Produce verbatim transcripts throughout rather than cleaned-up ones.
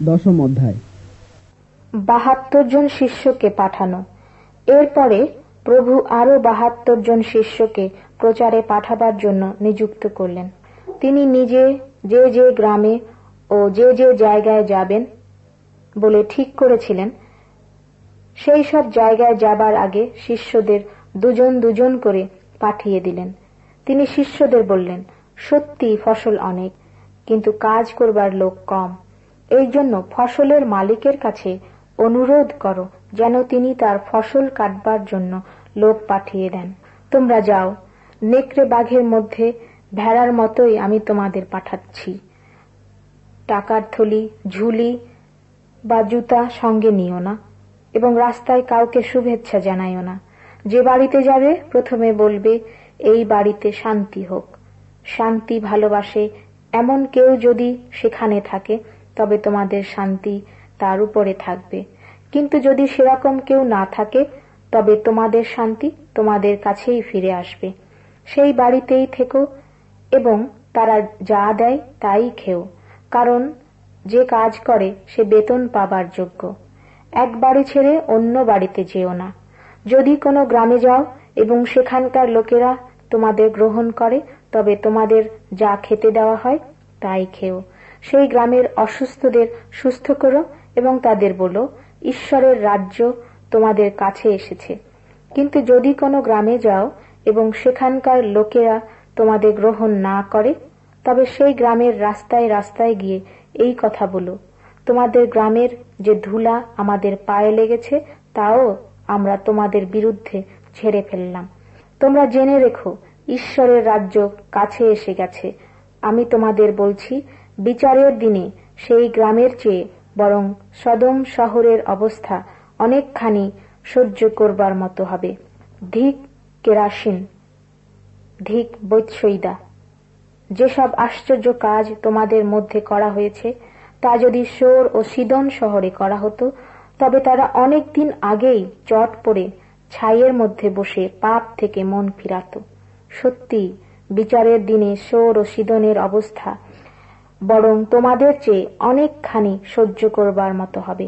দশম অধ্যায়। বাহাত্তর জন শিষ্যকে পাঠানো। এরপরে প্রভু আরো বাহাত্তর জন শিষ্যকে প্রচারে পাঠাবার জন্য নিযুক্ত করলেন। তিনি নিজে যে যে গ্রামে ও যে যে জায়গায় যাবেন বলে ঠিক করেছিলেন, সেই সব জায়গায় যাবার আগে শিষ্যদের দুজন দুজন করে পাঠিয়ে দিলেন। তিনি শিষ্যদের বললেন, সত্যি ফসল অনেক, কিন্তু কাজ করবার লোক কম। এই জন্য ফসলের মালিকের কাছে অনুরোধ করো যেন তিনি তার ফসল কাটবার জন্য লোক পাঠিয়ে দেন। তোমরা যাও, নেকড়ে বাঘের মধ্যে ভেড়ার মতোই আমি তোমাদের পাঠাচ্ছি। টাকার থলি, ঝুলি বা জুতা সঙ্গে নিও না, এবং রাস্তায় কাউকে শুভেচ্ছা জানাইও না। যে বাড়িতে যাবে প্রথমে বলবে, এই বাড়িতে শান্তি হোক। শান্তি ভালোবাসে এমন কেউ যদি সেখানে থাকে, তবে তোমাদের শান্তি তার উপরে থাকবে। কিন্তু যদি সেরকম কেউ না থাকে, তবে তোমাদের শান্তি তোমাদের কাছেই ফিরে আসবে। সেই বাড়িতেই থেকো এবং তারা যা দেয় তাই খেও, কারণ যে কাজ করে সে বেতন পাবার যোগ্য। এক বাড়ি ছেড়ে অন্য বাড়িতে যেও না। যদি কোনো গ্রামে যাও এবং সেখানকার লোকেরা তোমাদের গ্রহণ করে, তবে তোমাদের যা খেতে দেওয়া হয় তাই খেও। সেই গ্রামের অসুস্থদের সুস্থ করো এবং তাদের বলো, ঈশ্বরের রাজ্য তোমাদের কাছে এসেছে। কিন্তু যদি কোনো গ্রামে যাও এবং সেখানকার লোকেরা তোমাদের গ্রহণ না করে, তবে সেই গ্রামের রাস্তায় রাস্তায় গিয়ে এই কথা বলো, তোমাদের গ্রামের যে ধুলা আমাদের পায়ে লেগেছে তাও আমরা তোমাদের বিরুদ্ধে ঝেড়ে ফেললাম। তোমরা জেনে রেখো, ঈশ্বরের রাজ্য কাছে এসে গেছে। আমি তোমাদের বলছি, বিচারের দিনে সেই গ্রামের চেয়ে বরং সদম শহরের অবস্থা অনেকখানি সহ্য করবার মতো হবে। ধিক কেরাসিন, ধিক বৈৎসইদা। যেসব আশ্চর্য কাজ তোমাদের মধ্যে করা হয়েছে, তা যদি সোর ও সিদন শহরে করা হতো, তবে তারা অনেক দিন আগেই চট পড়ে ছাইয়ের মধ্যে বসে পাপ থেকে মন ফিরাত। সত্যি বিচারের দিনে সোর ও সিদনের অবস্থা বরং তোমাদের চেয়ে অনেকখানি সহ্য করবার মতো হবে।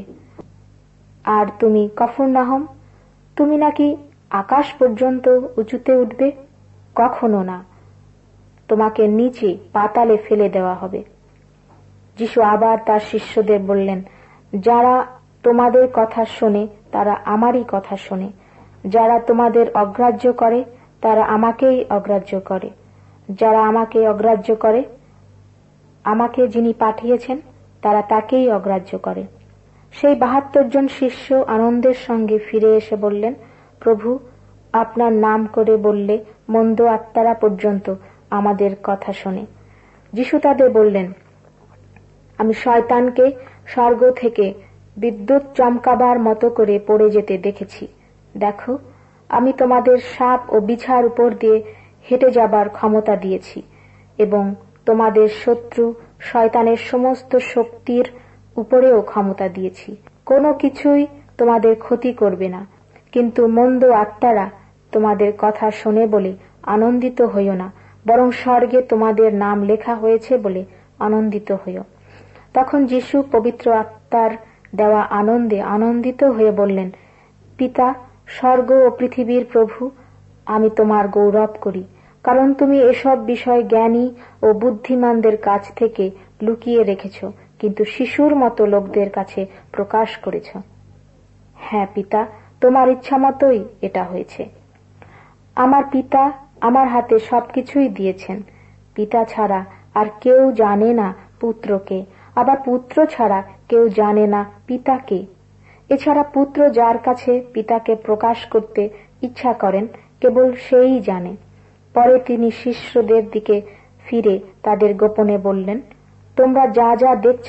আর তুমি কফরনাহম, তুমি নাকি আকাশ পর্যন্ত উঁচুতে উঠবে? কখনো না, তোমাকে নিচে পাতালে ফেলে দেওয়া হবে। যিশু আবার তার শিষ্যদের বললেন, যারা তোমাদের কথা শোনে তারা আমারই কথা শোনে। যারা তোমাদের অগ্রাহ্য করে তারা আমাকেই অগ্রাহ্য করে। যারা আমাকে অগ্রাহ্য করে, আমাকে যিনি পাঠিয়েছেন তারা তাকেই অগ্রাহ্য করে। সেই বাহাত্তর জন শিষ্য আনন্দের সঙ্গে ফিরে এসে বললেন, প্রভু, আপনার নাম করে বললে মন্দ আত্মারা পর্যন্ত আমাদের কথা শোনে। যিশু তাদের বললেন, আমি শয়তানকে স্বর্গ থেকে বিদ্যুৎ চমকাবার মতো করে পড়ে যেতে দেখেছি। দেখো, আমি তোমাদের সাপ ও বিছার উপর দিয়ে হেঁটে যাবার ক্ষমতা দিয়েছি এবং তোমাদের শত্রু শয়তানের সমস্ত শক্তির উপরেও ক্ষমতা দিয়েছি। কোনো কিছুই তোমাদের ক্ষতি করবে না। কিন্তু মন্দ আত্মারা তোমাদের কথা শোনে বলে আনন্দিত হইও না, বরং স্বর্গে তোমাদের নাম লেখা হয়েছে বলে আনন্দিত হইও। তখন যিশু পবিত্র আত্মার দেওয়া আনন্দে আনন্দিত হয়ে বললেন, পিতা, স্বর্গ ও পৃথিবীর প্রভু, আমি তোমার গৌরব করি, কারণ তুমি এসব বিষয় জ্ঞানী ও বুদ্ধিমানদের কাছ থেকে লুকিয়ে রেখেছ, কিন্তু শিশুর মতো লোকদের কাছে প্রকাশ করেছ। হ্যাঁ পিতা, তোমার ইচ্ছা মতোই এটা হয়েছে। আমার পিতা আমার হাতে সবকিছুই দিয়েছেন। পিতা ছাড়া আর কেউ জানে না পুত্রকে, আবার পুত্র ছাড়া কেউ জানে না পিতাকে। এছাড়া পুত্র যার কাছে পিতাকে প্রকাশ করতে ইচ্ছা করেন, কেবল সেই জানে। পরে তিনি শিষ্যদের দিকে ফিরে তাদের গোপনে বললেন, তোমরা যা যা দেখছ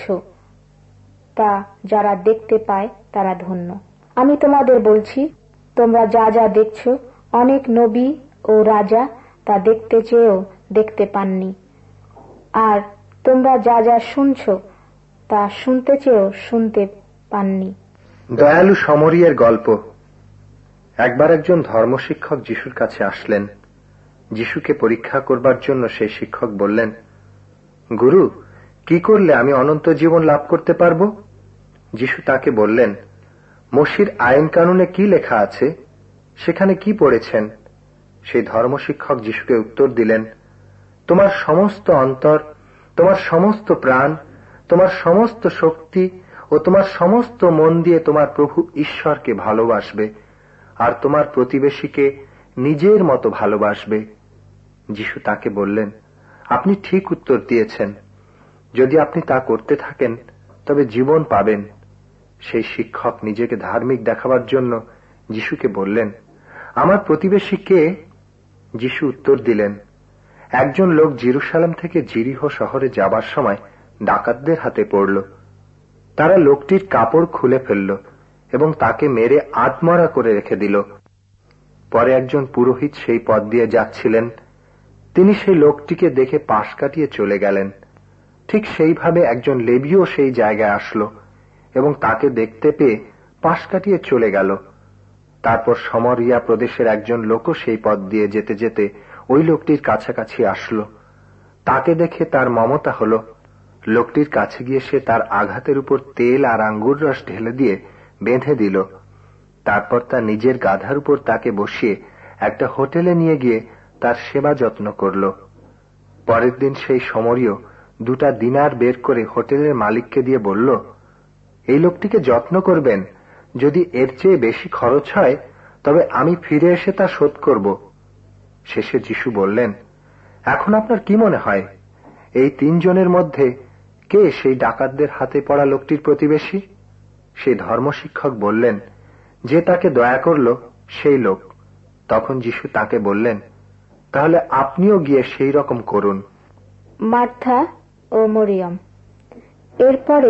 তা যারা দেখতে পায় তারা ধন্য। আমি তোমাদের বলছি, তোমরা যা যা দেখছ অনেক নবী ও রাজা তা দেখতে চেয়েও দেখতে পাননি, আর তোমরা যা যা শুনছ তা শুনতে চেয়েও শুনতে পাননি। দয়ালু সমরিয়ের গল্প। একবার একজন ধর্মশিক্ষক যিশুর কাছে আসলেন। যিশুকে পরীক্ষা করবার জন্য সেই শিক্ষক বললেন, গুরু, কি করলে আমি অনন্ত জীবন লাভ করতে পারবো? যিশু তাকে বললেন, মোশির আইন কানুনে কি লেখা আছে, সেখানে কি পড়েছেন? সেই ধর্মশিক্ষক যিশুকে উত্তর দিলেন, তোমার সমস্ত অন্তর, তোমার সমস্ত প্রাণ, তোমার সমস্ত শক্তি ও তোমার সমস্ত মন দিয়ে তোমার প্রভু ঈশ্বরকে ভালোবাসবে, আর তোমার প্রতিবেশীকে নিজের মতো ভালোবাসবে। যিশু তাকে বললেন, আপনি ঠিক উত্তর দিয়েছেন। যদি আপনি তা করতে থাকেন তবে জীবন পাবেন। সেই শিক্ষক নিজেকে ধার্মিক দেখাবার জন্য যিশুকে বললেন, আমার প্রতিবেশী কে? যিশু উত্তর দিলেন, একজন লোক জেরুসালেম থেকে জিরিহ শহরে যাবার সময় ডাকাতদের হাতে পড়ল। তারা লোকটির কাপড় খুলে ফেলল এবং তাকে মেরে আধমরা করে রেখে দিল। পরে একজন পুরোহিত সেই পথ দিয়ে যাচ্ছিলেন। তিনি সেই লোকটিকে দেখে পাশ কাটিয়ে চলে গেলেন। ঠিক সেইভাবে একজন লেবীও সেই জায়গায় আসলো এবং তাকে দেখতে পেয়ে পাশ কাটিয়ে চলে গেল। তারপর সমরিয়া প্রদেশের একজন লোকও সেই পথ দিয়ে যেতে যেতে ওই লোকটির কাছাকাছি আসলো। তাকে দেখে তার মমতা হলো। লোকটির কাছে গিয়ে সে তার আঘাতের উপর তেল আর আঙ্গুর রস ঢেলে দিয়ে বেঁধে দিল। তারপর তার নিজের গাধার উপর তাকে বসিয়ে একটা হোটেলে নিয়ে গিয়ে তার সেবা যত্ন করল। পরের দিন সেই সমরীয় দুটা দিনার বের করে হোটেলের মালিককে দিয়ে বলল, এই লোকটিকে যত্ন করবেন। যদি এর চেয়ে বেশি খরচ হয় তবে আমি ফিরে এসে তা শোধ করব। শেষে যিশু বললেন, এখন আপনার কি মনে হয়, এই তিনজনের মধ্যে কে সেই ডাকাতদের হাতে পড়া লোকটির প্রতিবেশী? সেই ধর্মশিক্ষক বললেন, যে তাকে দয়া করল সেই লোক। তখন যিশু তাকে বললেন, তাহলে আপনিও গিয়ে সেই রকম করুন। মার্থা ও মরিয়ম। এরপরে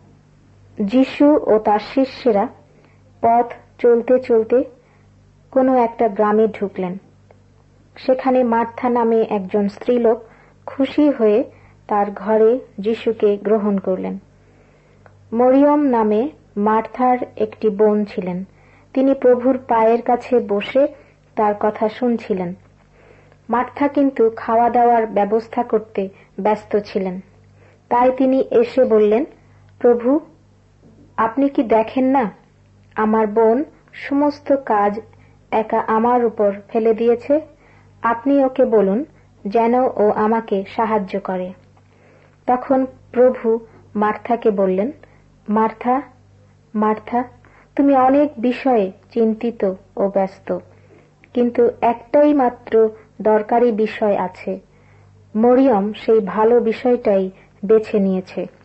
যিশু ও তার শিষ্যেরা পথ চলতে চলতে কোনো একটা গ্রামে ঢুকলেন। সেখানে মার্থা নামে একজন স্ত্রীলোক খুশি হয়ে তার ঘরে যিশুকে গ্রহণ করলেন। মরিয়ম নামে মার্থার একটি বোন ছিলেন। তিনি প্রভুর পায়ের কাছে বসে তার কথা শুনছিলেন। মার্থা কিন্তু খাওয়া দাওয়ার ব্যবস্থা করতে ব্যস্ত ছিলেন। তাই তিনি এসে বললেন, প্রভু, আপনি কি দেখেন না আমার বোন সমস্ত কাজ একা আমার উপর ফেলে দিয়েছে? আপনি ওকে বলুন যেন ও আমাকে সাহায্য করে। তখন প্রভু মার্থাকে বললেন, মার্থা, মার্থা, তুমি অনেক বিষয়ে চিন্তিত ও ব্যস্ত, কিন্তু একটাই মাত্র দরকারি বিষয় আছে। মরিয়ম সেই ভালো বিষয়টাই বেছে নিয়েছে।